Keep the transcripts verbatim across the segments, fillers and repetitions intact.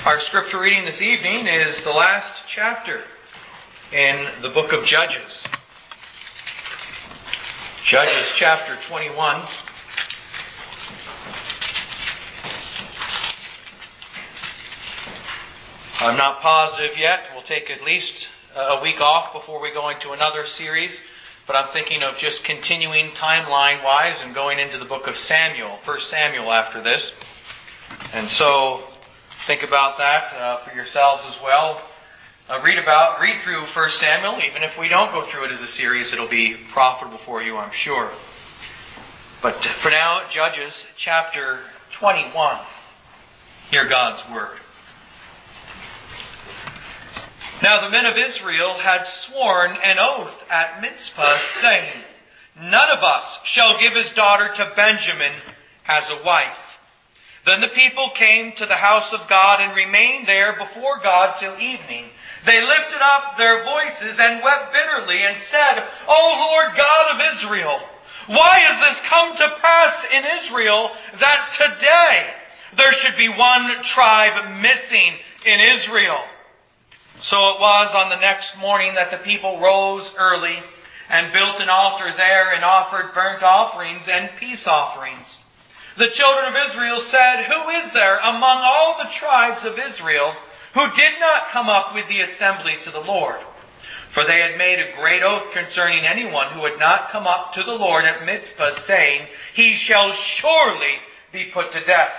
Our scripture reading this evening is the last chapter in the book of Judges. Judges chapter twenty-one. I'm not positive yet. We'll take at least a week off before we go into another series. But I'm thinking of just continuing timeline-wise and going into the book of Samuel, First Samuel after this. And so think about that uh, for yourselves as well. Uh, read about, read through First Samuel. Even if we don't go through it as a series, it'll be profitable for you, I'm sure. But for now, Judges chapter twenty-one. Hear God's word. Now the men of Israel had sworn an oath at Mizpah, saying, "None of us shall give his daughter to Benjamin as a wife." Then the people came to the house of God and remained there before God till evening. They lifted up their voices and wept bitterly and said, "O Lord God of Israel, why has this come to pass in Israel that today there should be one tribe missing in Israel?" So it was on the next morning that the people rose early and built an altar there and offered burnt offerings and peace offerings. The children of Israel said, "Who is there among all the tribes of Israel who did not come up with the assembly to the Lord?" For they had made a great oath concerning anyone who had not come up to the Lord at Mizpah, saying, "He shall surely be put to death."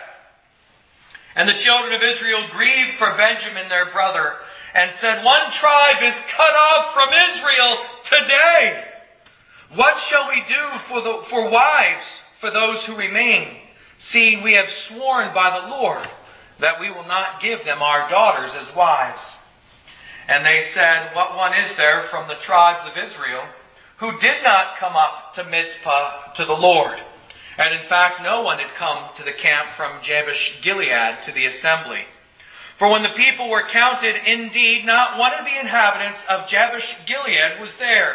And the children of Israel grieved for Benjamin their brother, and said, "One tribe is cut off from Israel today. What shall we do for the for wives for those who remain, seeing we have sworn by the Lord that we will not give them our daughters as wives?" And they said, "What one is there from the tribes of Israel who did not come up to Mizpah to the Lord?" And in fact, no one had come to the camp from Jabesh Gilead to the assembly. For when the people were counted, indeed, not one of the inhabitants of Jabesh Gilead was there.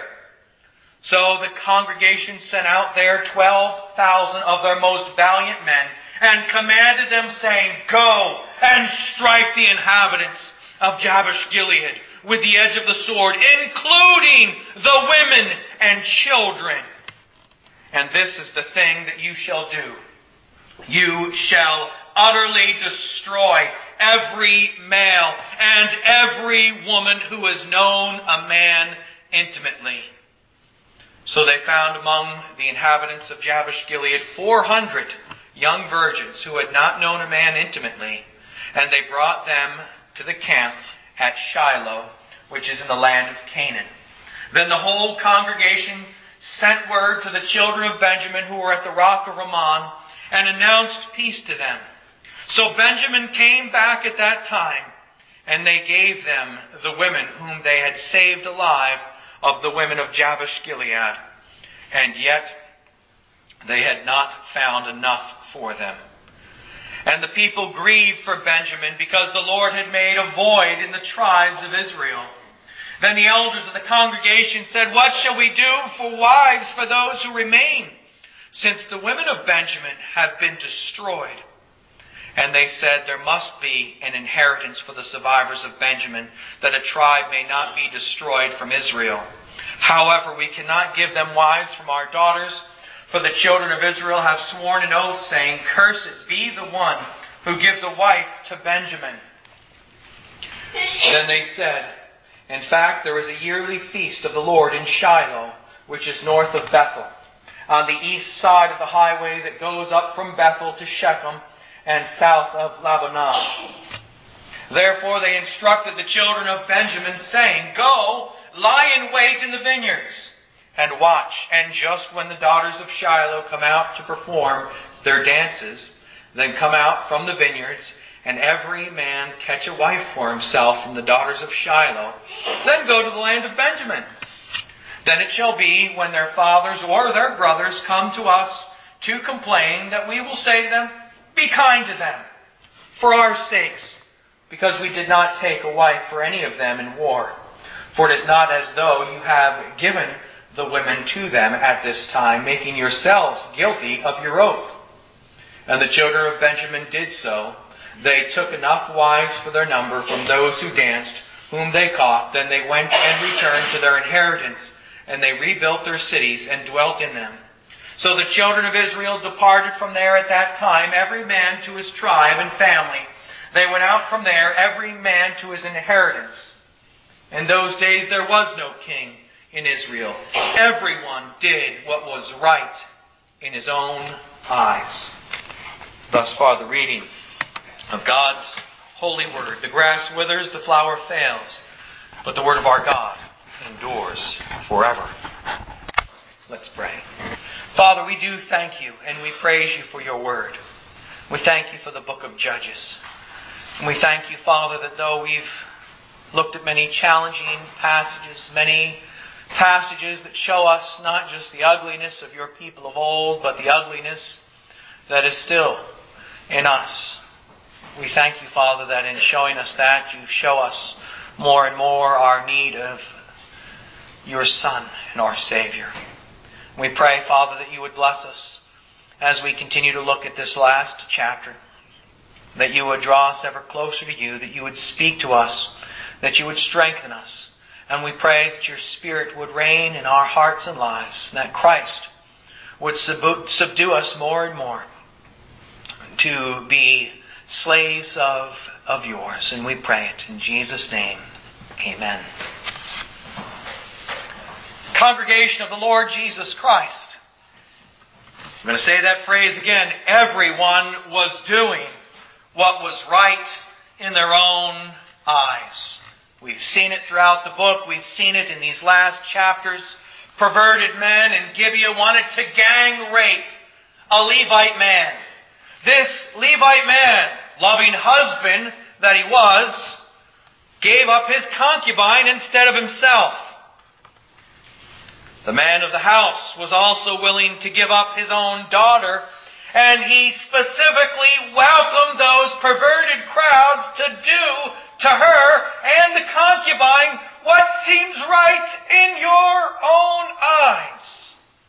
So the congregation sent out there twelve thousand of their most valiant men, and commanded them, saying, "Go and strike the inhabitants of Jabesh Gilead with the edge of the sword, including the women and children. And this is the thing that you shall do. You shall utterly destroy every male and every woman who has known a man intimately." So they found among the inhabitants of Jabesh Gilead four hundred young virgins who had not known a man intimately, and they brought them to the camp at Shiloh, which is in the land of Canaan. Then the whole congregation sent word to the children of Benjamin who were at the rock of Rimmon, and announced peace to them. So Benjamin came back at that time, and they gave them the women whom they had saved alive of the women of Jabesh Gilead. And yet they had not found enough for them. And the people grieved for Benjamin, because the Lord had made a void in the tribes of Israel. Then the elders of the congregation said, "What shall we do for wives for those who remain, since the women of Benjamin have been destroyed?" And they said, "There must be an inheritance for the survivors of Benjamin, that a tribe may not be destroyed from Israel. However, we cannot give them wives from our daughters, for the children of Israel have sworn an oath, saying, 'Cursed be the one who gives a wife to Benjamin.'" Then they said, "In fact, there is a yearly feast of the Lord in Shiloh, which is north of Bethel, on the east side of the highway that goes up from Bethel to Shechem, and south of Labanah." Therefore they instructed the children of Benjamin, saying, "Go, lie in wait in the vineyards, and watch. And just when the daughters of Shiloh come out to perform their dances, then come out from the vineyards, and every man catch a wife for himself from the daughters of Shiloh. Then go to the land of Benjamin. Then it shall be, when their fathers or their brothers come to us to complain, that we will say to them, 'Be kind to them, for our sakes, because we did not take a wife for any of them in war. For it is not as though you have given the women to them at this time, making yourselves guilty of your oath.' And the children of Benjamin did so. they took enough wives for their number from those who danced, whom they caught. Then they went and returned to their inheritance, and they rebuilt their cities and dwelt in them. So the children of Israel departed from there at that time, every man to his tribe and family. They went out from there, every man to his inheritance. In those days there was no king in Israel. Everyone did what was right in his own eyes. Thus far the reading of God's holy word. The grass withers, the flower fails, but the word of our God endures forever. Let's pray. Father, we do thank you and we praise you for your word. We thank you for the book of Judges. And we thank you, Father, that though we've looked at many challenging passages, many passages that show us not just the ugliness of your people of old, but the ugliness that is still in us. We thank you, Father, that in showing us that, you show us more and more our need of your Son and our Savior. We pray, Father, that you would bless us as we continue to look at this last chapter, that you would draw us ever closer to you, that you would speak to us, that you would strengthen us. And we pray that your Spirit would reign in our hearts and lives, and that Christ would subdue us more and more to be slaves of, of yours. And we pray it in Jesus' name. Amen. Congregation of the Lord Jesus Christ. I'm going to say that phrase again. Everyone was doing what was right in their own eyes. We've seen it throughout the book. We've seen it in these last chapters. Perverted men in Gibeah wanted to gang rape a Levite man. This Levite man, loving husband that he was, gave up his concubine instead of himself. The man of the house was also willing to give up his own daughter, and he specifically welcomed those perverted crowds to do to her and the concubine what seems right in your own eyes.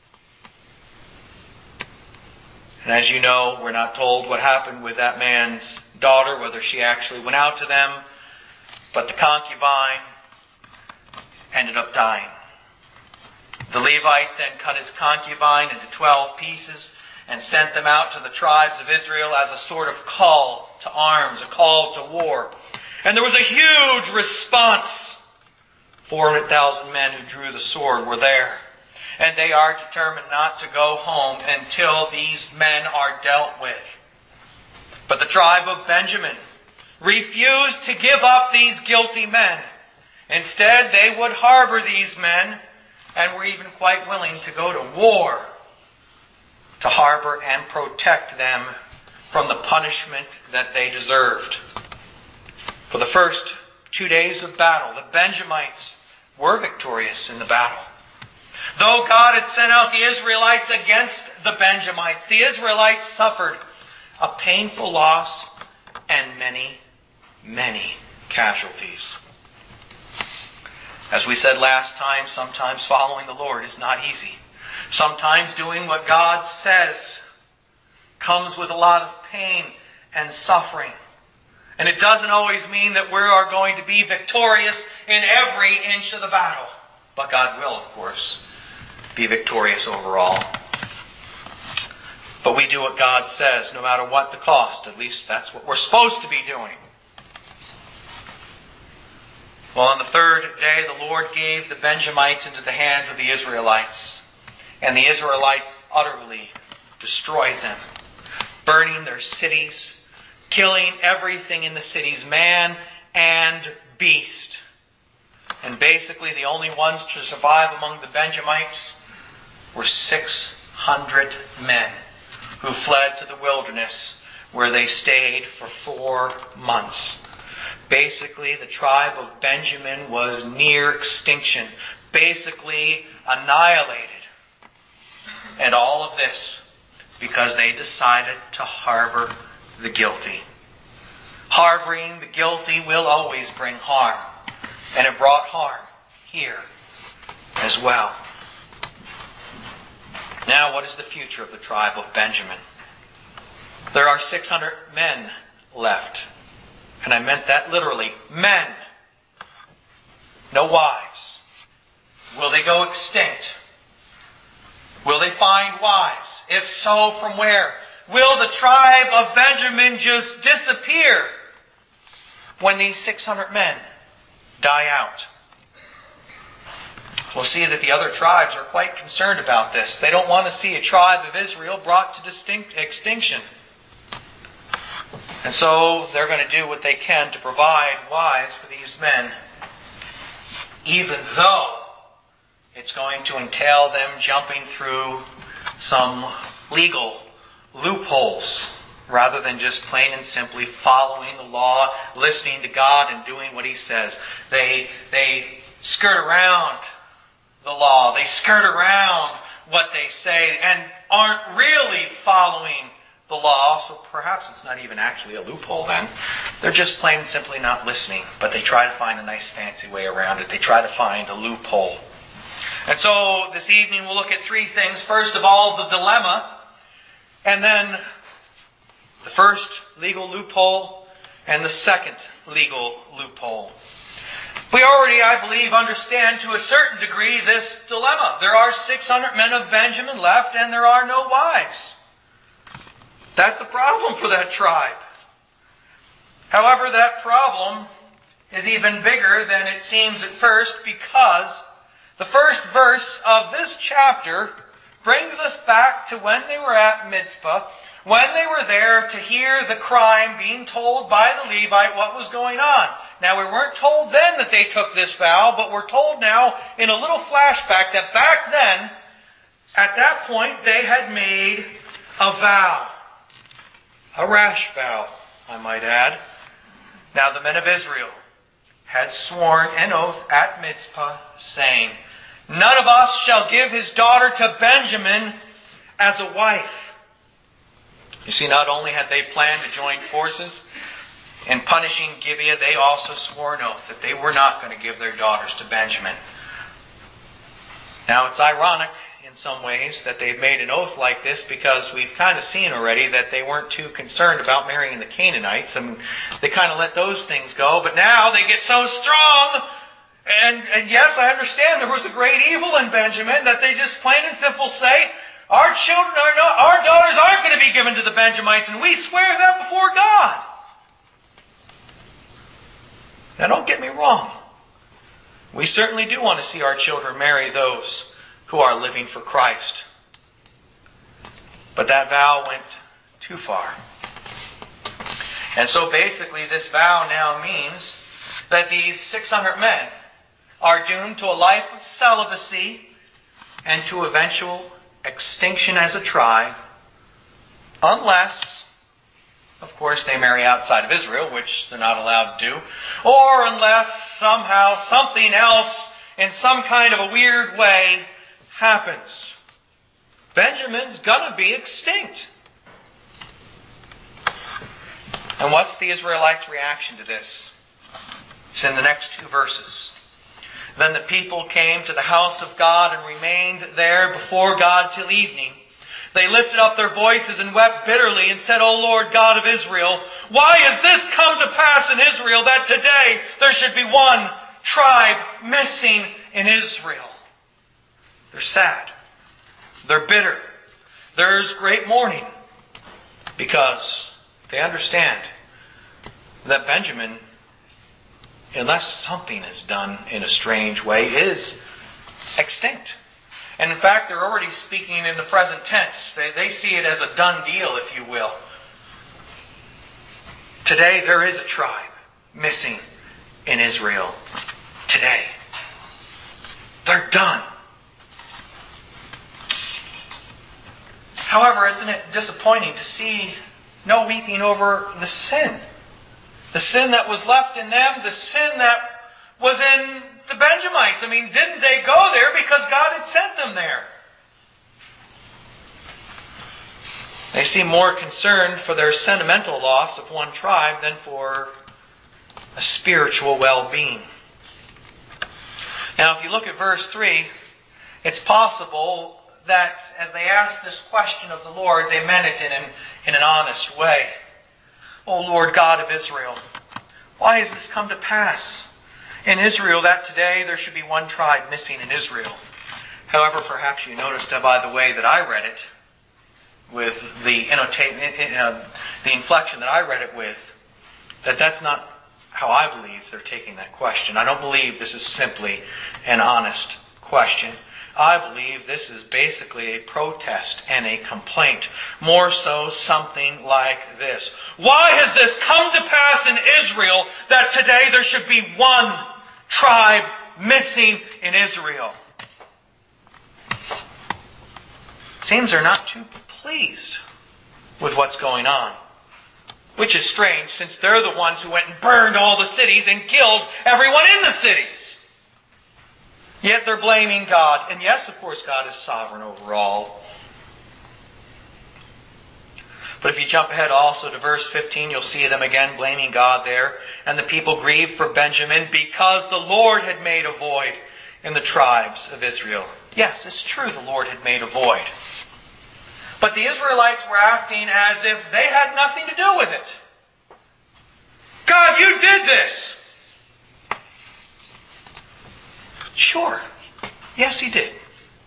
And as you know, we're not told what happened with that man's daughter, whether she actually went out to them, but the concubine ended up dying. The Levite then cut his concubine into twelve pieces and sent them out to the tribes of Israel as a sort of call to arms, a call to war. And there was a huge response. four hundred thousand men who drew the sword were there. And they are determined not to go home until these men are dealt with. But the tribe of Benjamin refused to give up these guilty men. Instead, they would harbor these men and were even quite willing to go to war to harbor and protect them from the punishment that they deserved. For the first two days of battle, the Benjamites were victorious in the battle. Though God had sent out the Israelites against the Benjamites, the Israelites suffered a painful loss and many, many casualties. As we said last time, sometimes following the Lord is not easy. Sometimes doing what God says comes with a lot of pain and suffering. And it doesn't always mean that we are going to be victorious in every inch of the battle. But God will, of course, be victorious overall. But we do what God says, no matter what the cost. At least that's what we're supposed to be doing. Well, on the third day, the Lord gave the Benjamites into the hands of the Israelites. And the Israelites utterly destroyed them, burning their cities, killing everything in the cities, man and beast. And basically the only ones to survive among the Benjamites were six hundred men who fled to the wilderness where they stayed for four months. Basically, the tribe of Benjamin was near extinction, basically annihilated. And all of this because they decided to harbor the guilty. Harboring the guilty will always bring harm. And it brought harm here as well. Now, what is the future of the tribe of Benjamin? There are six hundred men left. And I meant that literally. Men. No wives. Will they go extinct? Will they find wives? If so, from where? Will the tribe of Benjamin just disappear when these six hundred men die out? We'll see that the other tribes are quite concerned about this. They don't want to see a tribe of Israel brought to distinct extinction. And so they're going to do what they can to provide wives for these men, even though it's going to entail them jumping through some legal loopholes rather than just plain and simply following the law, listening to God and doing what He says. They, they skirt around the law. They skirt around what they say and aren't really following the law. So perhaps it's not even actually a loophole then. They're just plain and simply not listening, but they try to find a nice fancy way around it. They try to find a loophole. And so this evening we'll look at three things. First of all, the dilemma. And then the first legal loophole and the second legal loophole. We already, I believe, understand to a certain degree this dilemma. There are six hundred men of Benjamin left and there are no wives. That's a problem for that tribe. However, that problem is even bigger than it seems at first, because the first verse of this chapter brings us back to when they were at Mizpah, when they were there to hear the crime being told by the Levite what was going on. Now, we weren't told then that they took this vow, but we're told now in a little flashback that back then, at that point, they had made a vow. A rash vow, I might add. Now, the men of Israel had sworn an oath at Mizpah, saying, "None of us shall give his daughter to Benjamin as a wife." You see, not only had they planned to join forces in punishing Gibeah, they also swore an oath that they were not going to give their daughters to Benjamin. Now, it's ironic in some ways that they've made an oath like this, because we've kind of seen already that they weren't too concerned about marrying the Canaanites, and they kind of let those things go. But now they get so strong, and, and yes, I understand there was a great evil in Benjamin, that they just plain and simple say, our children are not, our daughters aren't going to be given to the Benjamites, and we swear that before God. Now, don't get me wrong. We certainly do want to see our children marry those who are living for Christ. But that vow went too far. And so basically this vow now means that these six hundred men are doomed to a life of celibacy and to eventual extinction as a tribe, unless, of course, they marry outside of Israel, which they're not allowed to do, or unless somehow something else in some kind of a weird way happens. Benjamin's going to be extinct. And what's the Israelites' reaction to this? It's in the next two verses. Then the people came to the house of God and remained there before God till evening. They lifted up their voices and wept bitterly and said, O Lord God of Israel, why has this come to pass in Israel, that today there should be one tribe missing in Israel? They're sad. They're bitter. There's great mourning, because they understand that Benjamin, unless something is done in a strange way, is extinct. And in fact, they're already speaking in the present tense. They, they see it as a done deal, if you will. Today there is a tribe missing in Israel. Today. They're done. However, isn't it disappointing to see no weeping over the sin? The sin that was left in them, the sin that was in the Benjamites. I mean, didn't they go there because God had sent them there? They seem more concerned for their sentimental loss of one tribe than for a spiritual well-being. Now, if you look at verse three, it's possible that as they asked this question of the Lord, they meant it in an, in an honest way. O Lord God of Israel, why has this come to pass in Israel that today there should be one tribe missing in Israel? However, perhaps you noticed uh, by the way that I read it, with the innota- uh, the inflection that I read it with, that that's not how I believe they're taking that question. I don't believe this is simply an honest question. I believe this is basically a protest and a complaint. More so something like this. Why has this come to pass in Israel that today there should be one tribe missing in Israel? Seems they're not too pleased with what's going on. Which is strange, since they're the ones who went and burned all the cities and killed everyone in the cities. Yet they're blaming God. And yes, of course, God is sovereign over all. But if you jump ahead also to verse fifteen, you'll see them again blaming God there. And the people grieved for Benjamin because the Lord had made a void in the tribes of Israel. Yes, it's true the Lord had made a void. But the Israelites were acting as if they had nothing to do with it. God, you did this. Sure. Yes, He did.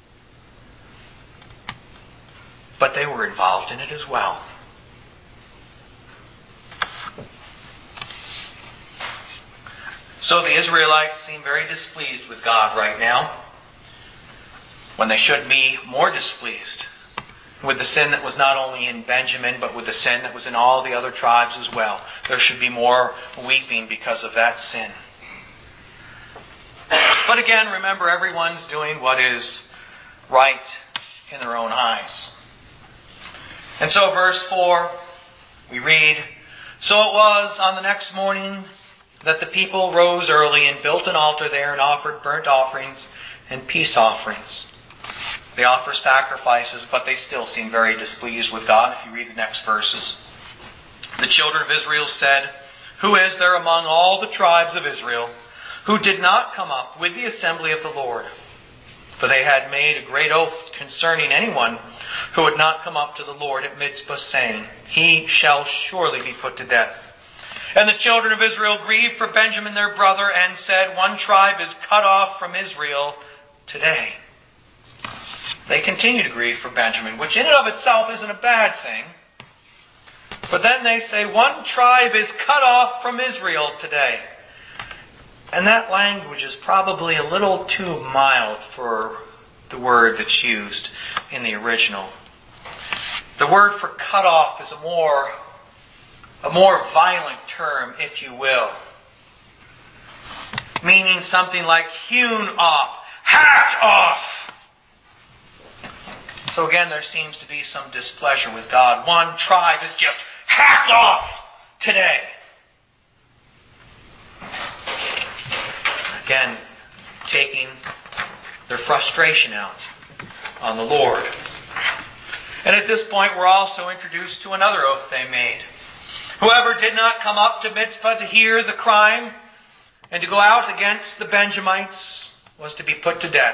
But they were involved in it as well. So the Israelites seem very displeased with God right now, when they should be more displeased with the sin that was not only in Benjamin, but with the sin that was in all the other tribes as well. There should be more weeping because of that sin. But again, remember, everyone's doing what is right in their own eyes. And so verse four, we read, So it was on the next morning that the people rose early and built an altar there and offered burnt offerings and peace offerings. They offer sacrifices, but they still seem very displeased with God. If you read the next verses. The children of Israel said, Who is there among all the tribes of Israel who did not come up with the assembly of the Lord? For they had made a great oath concerning anyone who would not come up to the Lord at Mizpah, saying, He shall surely be put to death. And the children of Israel grieved for Benjamin their brother and said, One tribe is cut off from Israel today. They continue to grieve for Benjamin, which in and of itself isn't a bad thing. But then they say, One tribe is cut off from Israel today. And that language is probably a little too mild for the word that's used in the original. The word for cut off is a more, a more violent term, if you will. Meaning something like hewn off, hacked off. So again, there seems to be some displeasure with God. One tribe is just hacked off today. Again, taking their frustration out on the Lord. And at this point, we're also introduced to another oath they made. Whoever did not come up to Mizpah to hear the crime and to go out against the Benjamites was to be put to death.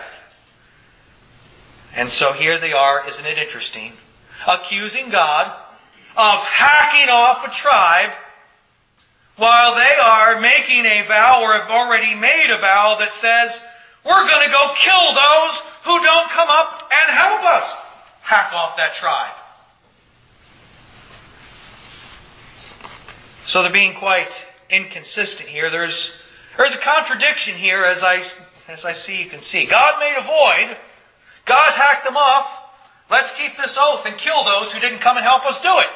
And so here they are, isn't it interesting, accusing God of hacking off a tribe while they are making a vow, or have already made a vow that says, we're going to go kill those who don't come up and help us hack off that tribe. So they're being quite inconsistent here. There's, there's a contradiction here, as I, as I see, you can see. God made a void. God hacked them off. Let's keep this oath and kill those who didn't come and help us do it.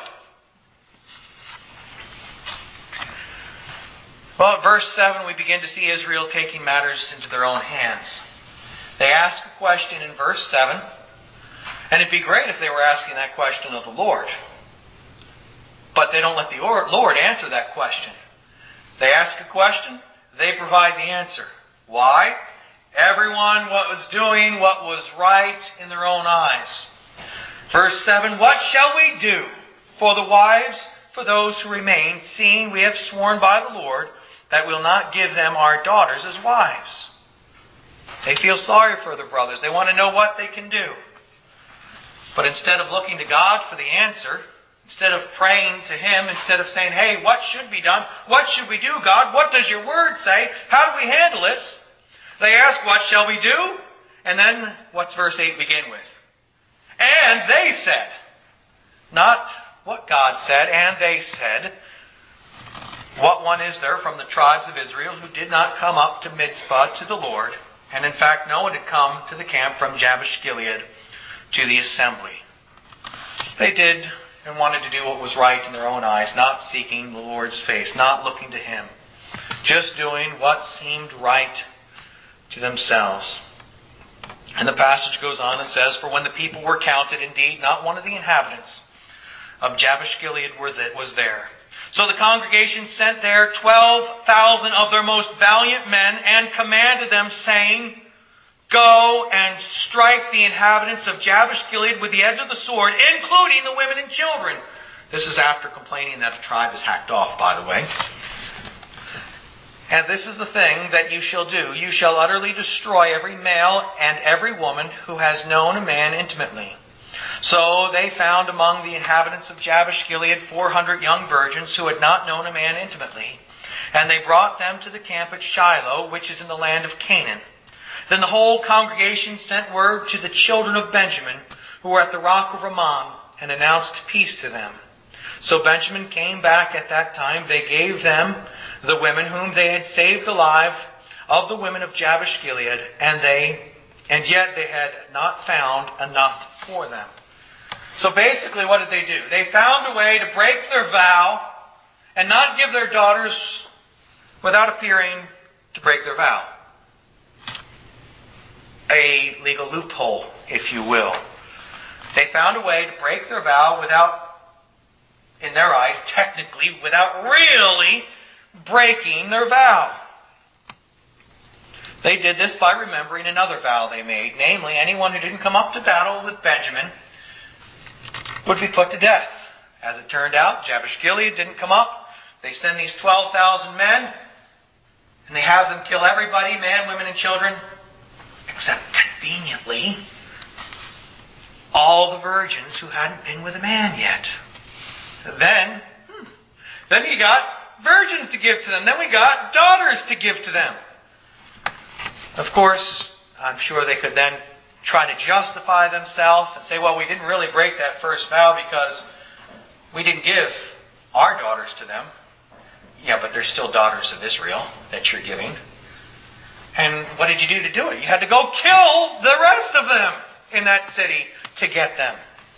Well, at verse seven, we begin to see Israel taking matters into their own hands. They ask a question in verse seven, and it'd be great if they were asking that question of the Lord. But they don't let the Lord answer that question. They ask a question, they provide the answer. Why? Everyone was doing what was right in their own eyes. Verse seven, What shall we do for the wives, for those who remain, seeing we have sworn by the Lord that we'll not give them our daughters as wives? They feel sorry for their brothers. They want to know what they can do. But instead of looking to God for the answer, Instead of praying to Him, instead of saying, hey, what should be done? What should we do, God? What does your word say? How do we handle this? They ask, what shall we do? And then, what's verse eight begin with? And they said. Not what God said, and they said. What one is there from the tribes of Israel who did not come up to Mizpah to the Lord? And in fact, no one had come to the camp from Jabesh Gilead to the assembly. They did and wanted to do what was right in their own eyes, not seeking the Lord's face, not looking to Him, just doing what seemed right to themselves. And the passage goes on and says, for when the people were counted, indeed, not one of the inhabitants of Jabesh Gilead was there. So the congregation sent there twelve thousand of their most valiant men and commanded them, saying, go and strike the inhabitants of Jabesh Gilead with the edge of the sword, including the women and children. This is after complaining that a tribe is hacked off, by the way. And this is the thing that you shall do. You shall utterly destroy every male and every woman who has known a man intimately. So they found among the inhabitants of Jabesh Gilead four hundred young virgins who had not known a man intimately. And they brought them to the camp at Shiloh, which is in the land of Canaan. Then the whole congregation sent word to the children of Benjamin, who were at the rock of Ramah, and announced peace to them. So Benjamin came back at that time. They gave them the women whom they had saved alive of the women of Jabesh Gilead, and they, and yet they had not found enough for them. So basically, what did they do? They found a way to break their vow and not give their daughters without appearing to break their vow. A legal loophole, if you will. They found a way to break their vow without, in their eyes, technically, without really breaking their vow. They did this by remembering another vow they made, namely, anyone who didn't come up to battle with Benjamin would be put to death. As it turned out, Jabesh Gilead didn't come up. They send these twelve thousand men, and they have them kill everybody, man, women, and children, except conveniently, all the virgins who hadn't been with a man yet. Then, hmm, then you got virgins to give to them. Then we got daughters to give to them. Of course, I'm sure they could then try to justify themselves and say, well, we didn't really break that first vow because we didn't give our daughters to them. Yeah, but they're still daughters of Israel that you're giving. And what did you do to do it? You had to go kill the rest of them in that city to get them.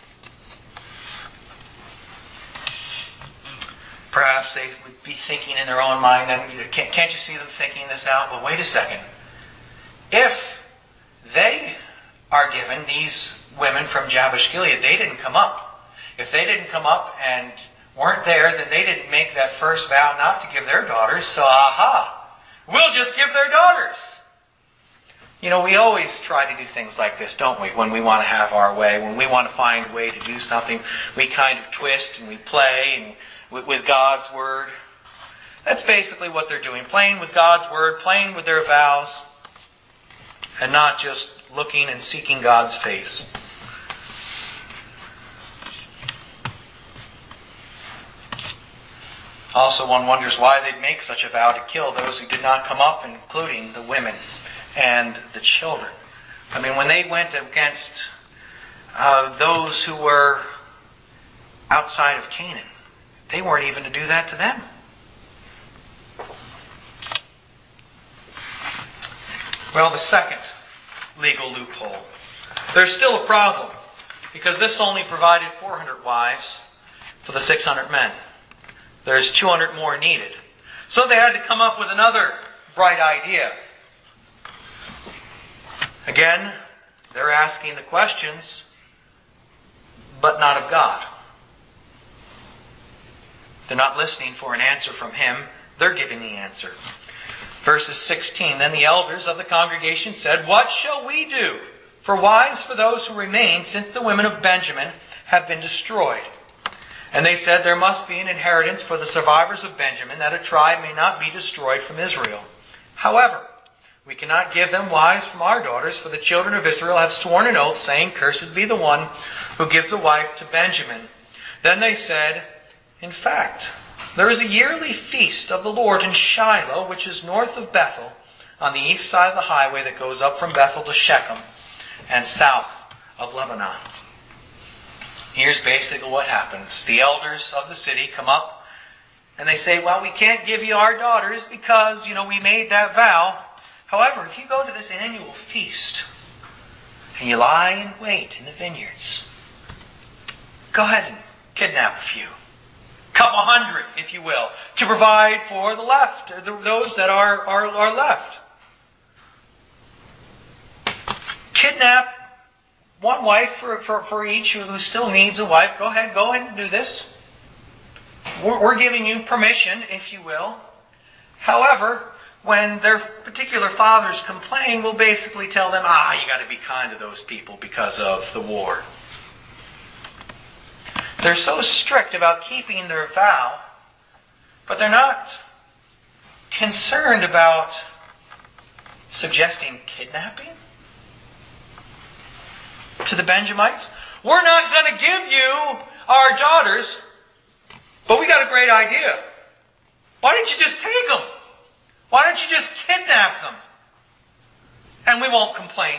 Perhaps they would be thinking in their own mind, and can't, can't you see them thinking this out? Well, wait a second. If they are given, these women from Jabesh Gilead, they didn't come up. If they didn't come up and weren't there, then they didn't make that first vow not to give their daughters. So, aha, we'll just give their daughters. You know, we always try to do things like this, don't we? When we want to have our way, when we want to find a way to do something, we kind of twist and we play and with, with God's Word. That's basically what they're doing, playing with God's Word, playing with their vows, and not just looking and seeking God's face. Also, one wonders why they'd make such a vow to kill those who did not come up, including the women and the children. I mean, when they went against uh, those who were outside of Canaan, they weren't even to do that to them. Well, the second legal loophole. There's still a problem, because this only provided four hundred wives for the six hundred men. There's two hundred more needed. So they had to come up with another bright idea. Again, they're asking the questions, but not of God. They're not listening for an answer from Him. They're giving the answer. Verses sixteen, then the elders of the congregation said, what shall we do for wives for those who remain, since the women of Benjamin have been destroyed? And they said, there must be an inheritance for the survivors of Benjamin, that a tribe may not be destroyed from Israel. However, we cannot give them wives from our daughters, for the children of Israel have sworn an oath, saying, cursed be the one who gives a wife to Benjamin. Then they said, in fact, there is a yearly feast of the Lord in Shiloh, which is north of Bethel, on the east side of the highway that goes up from Bethel to Shechem and south of Lebanon. Here's basically what happens. The elders of the city come up and they say, well, we can't give you our daughters because, you know, we made that vow. However, if you go to this annual feast and you lie in wait in the vineyards, go ahead and kidnap a few. Couple hundred, if you will, to provide for the left, the, those that are, are, are left. Kidnap one wife for, for, for each who still needs a wife. Go ahead, go ahead and do this. We're, we're giving you permission, if you will. However, when their particular fathers complain, we'll basically tell them, ah, you got to be kind to those people because of the war. They're so strict about keeping their vow, but they're not concerned about suggesting kidnapping to the Benjamites. We're not going to give you our daughters, but we got a great idea. Why don't you just take them? Why don't you just kidnap them? And we won't complain.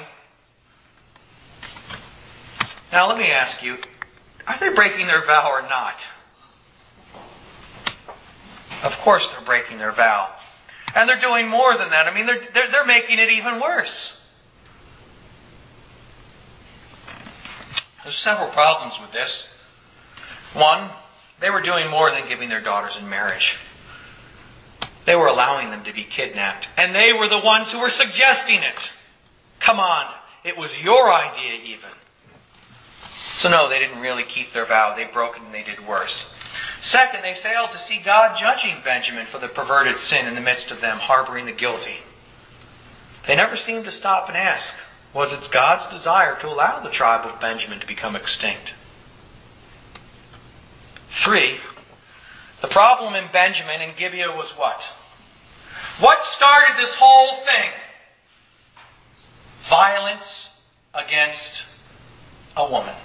Now let me ask you, are they breaking their vow or not? Of course they're breaking their vow. And they're doing more than that. I mean, they're, they're, they're making it even worse. There's several problems with this. One, they were doing more than giving their daughters in marriage. They were allowing them to be kidnapped. And they were the ones who were suggesting it. Come on, it was your idea even. So no, they didn't really keep their vow. They broke it and they did worse. Second, they failed to see God judging Benjamin for the perverted sin in the midst of them harboring the guilty. They never seemed to stop and ask, was it God's desire to allow the tribe of Benjamin to become extinct? Three, the problem in Benjamin and Gibeah was what? What started this whole thing? Violence against a woman.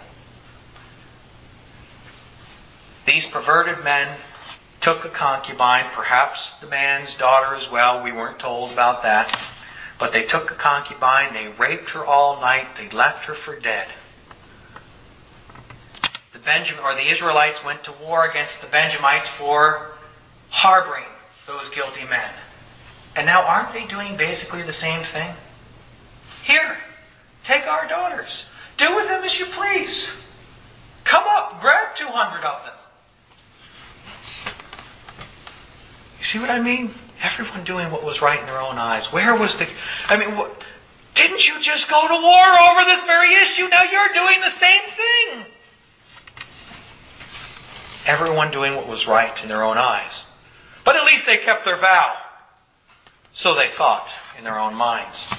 These perverted men took a concubine, perhaps the man's daughter as well. We weren't told about that. But they took a concubine, they raped her all night, they left her for dead. The Benjamin or the Israelites went to war against the Benjamites for harboring those guilty men. And now aren't they doing basically the same thing? Here, take our daughters. Do with them as you please. Come up, grab two hundred of them. You see what I mean? Everyone doing what was right in their own eyes. Where was the... I mean, what, didn't you just go to war over this very issue? Now you're doing the same thing. Everyone doing what was right in their own eyes. But at least they kept their vow. So they thought in their own minds.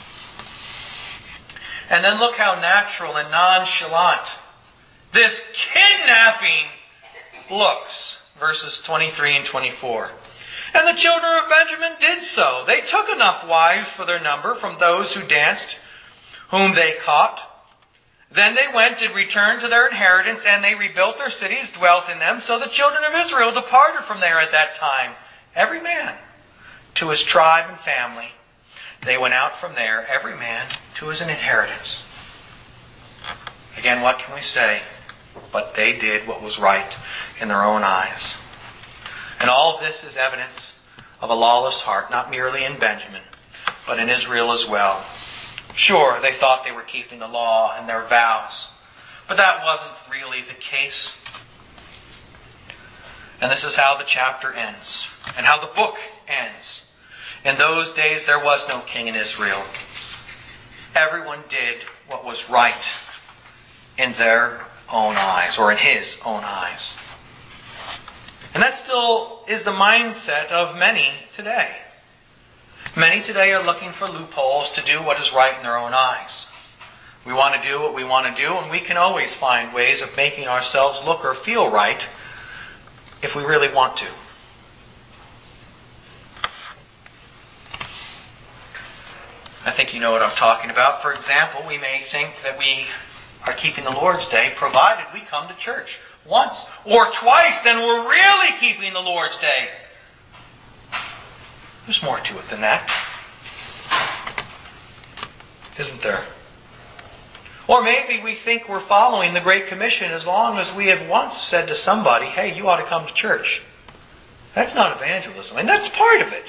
And then look how natural and nonchalant this kidnapping looks. Verses twenty-three and twenty-four. And the children of Benjamin did so. They took enough wives for their number from those who danced, whom they caught. Then they went and returned to their inheritance, and they rebuilt their cities, dwelt in them. So the children of Israel departed from there at that time, every man to his tribe and family. They went out from there, every man to his inheritance. Again, what can we say? But they did what was right in their own eyes. And all of this is evidence of a lawless heart, not merely in Benjamin, but in Israel as well. Sure, they thought they were keeping the law and their vows, but that wasn't really the case. And this is how the chapter ends, and how the book ends. In those days there was no king in Israel. Everyone did what was right in their own eyes, or in his own eyes. And that still is the mindset of many today. Many today are looking for loopholes to do what is right in their own eyes. We want to do what we want to do, and we can always find ways of making ourselves look or feel right if we really want to. I think you know what I'm talking about. For example, we may think that we are keeping the Lord's Day provided we come to church. once or twice, then we're really keeping the Lord's Day. There's more to it than that, isn't there? Or maybe we think we're following the Great Commission as long as we have once said to somebody, hey, you ought to come to church. That's not evangelism, and that's part of it.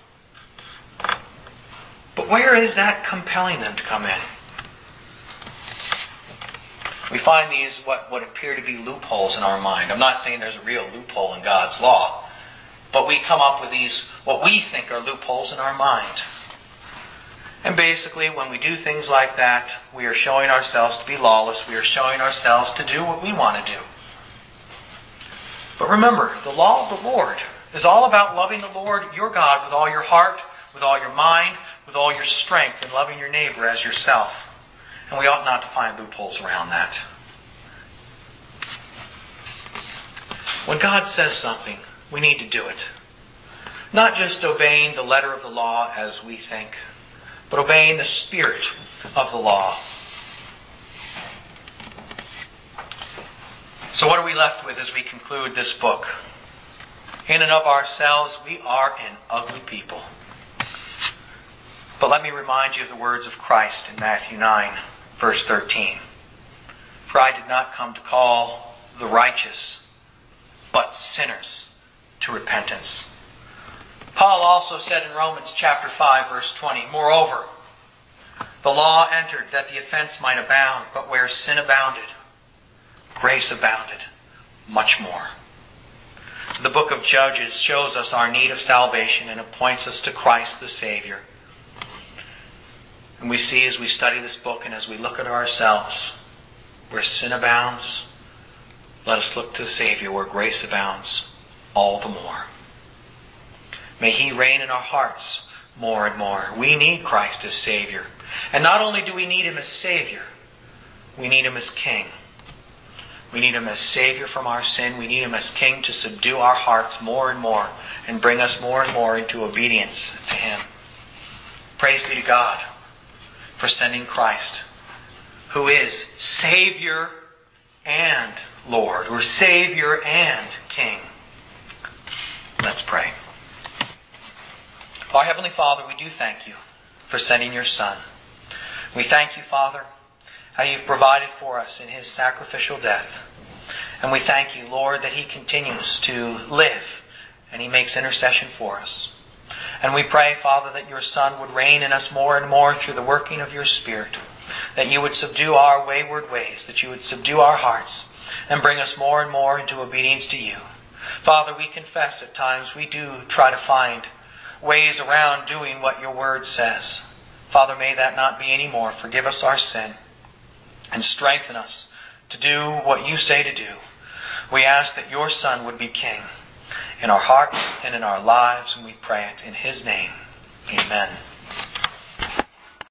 But where is that compelling them to come in? We find these what would appear to be loopholes in our mind. I'm not saying there's a real loophole in God's law, but we come up with these, what we think are loopholes in our mind. And basically, when we do things like that, we are showing ourselves to be lawless. We are showing ourselves to do what we want to do. But remember, the law of the Lord is all about loving the Lord your God with all your heart, with all your mind, with all your strength, and loving your neighbor as yourself. And we ought not to find loopholes around that. When God says something, we need to do it. Not just obeying the letter of the law as we think, but obeying the spirit of the law. So what are we left with as we conclude this book? In and of ourselves, we are an ugly people. But let me remind you of the words of Christ in Matthew nine, verse thirteen. For I did not come to call the righteous, but sinners to repentance. Paul also said in Romans chapter five, verse twenty, moreover, the law entered that the offense might abound, but where sin abounded, grace abounded much more. The book of Judges shows us our need of salvation and it points us to Christ the Savior. And we see as we study this book and as we look at ourselves, where sin abounds, let us look to the Savior where grace abounds all the more. May He reign in our hearts more and more. We need Christ as Savior. And not only do we need Him as Savior, we need Him as King. We need Him as Savior from our sin. We need Him as King to subdue our hearts more and more and bring us more and more into obedience to Him. Praise be to God for sending Christ, who is Savior and Lord, or Savior and King. Let's pray. Our Heavenly Father, we do thank You for sending Your Son. We thank You, Father, how You've provided for us in His sacrificial death. And we thank You, Lord, that He continues to live and He makes intercession for us. And we pray, Father, that Your Son would reign in us more and more through the working of Your Spirit, that You would subdue our wayward ways, that You would subdue our hearts and bring us more and more into obedience to You. Father, we confess at times we do try to find ways around doing what Your Word says. Father, may that not be anymore. Forgive us our sin and strengthen us to do what You say to do. We ask that Your Son would be King in our hearts and in our lives, and we pray it in His name. Amen.